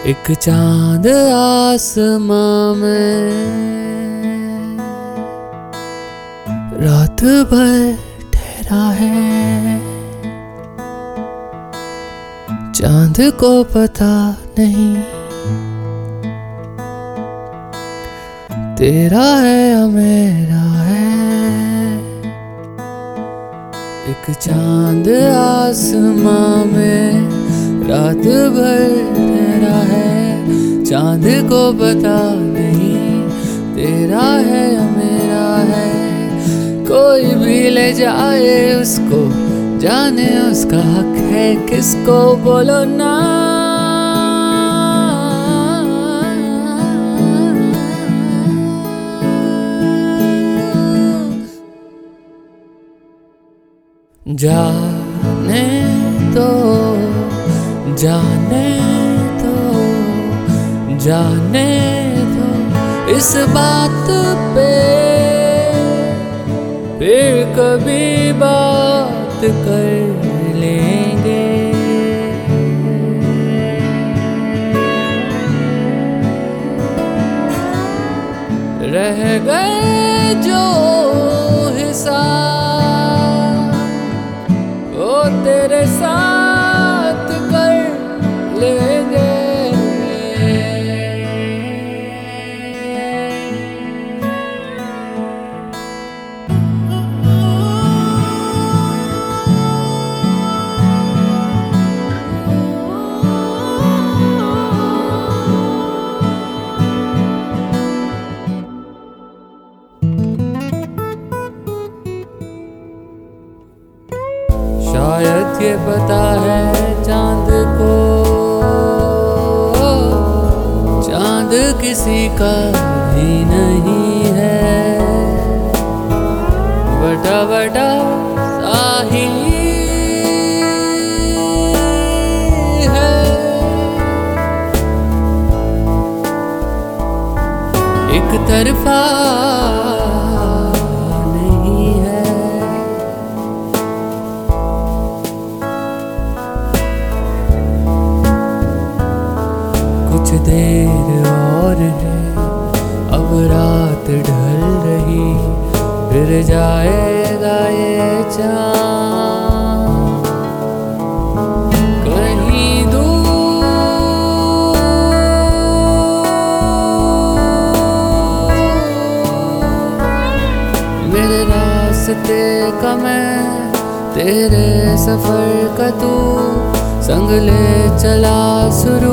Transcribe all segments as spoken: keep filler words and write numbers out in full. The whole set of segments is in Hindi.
एक चांद आसमां में रात भर ठहरा है, चांद को पता नहीं तेरा है या मेरा है। एक चांद आसमां में रात भर ठहरा है, चांद को पता नहीं तेरा है या मेरा है। कोई भी ले जाए उसको, जाने उसका हक है, किसको बोलो ना। जाने दो, जाने दो, जाने दो इस बात पे फिर कभी बात कर लेंगे। रह गए जो हिसाब वो तेरे साथ कर लेंगे। शायद ये पता है चांद को, चांद किसी का भी नहीं है, बड़ा बड़ा साही है। एक तरफा कुछ देर और है, अब रात ढल रही, फिर जाएगा ये चाँद कहीं दूर। मेरे रास्ते का मैं, तेरे सफर का तू, संग ले चला शुरू।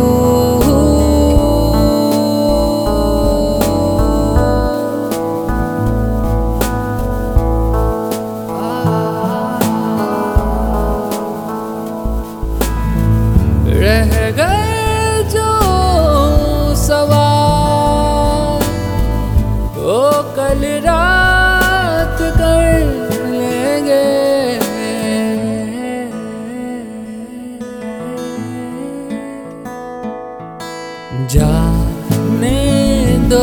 रह गए जो सवाल वो कल रात कर लेंगे। जाने दो,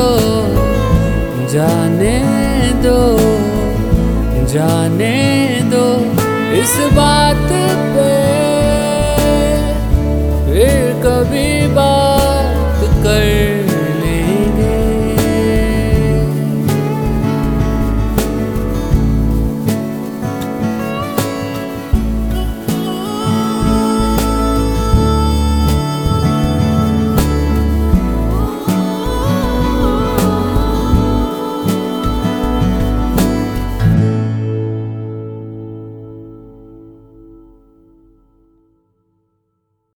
जाने दो, जाने दो इस बात पे फिर कभी बात कर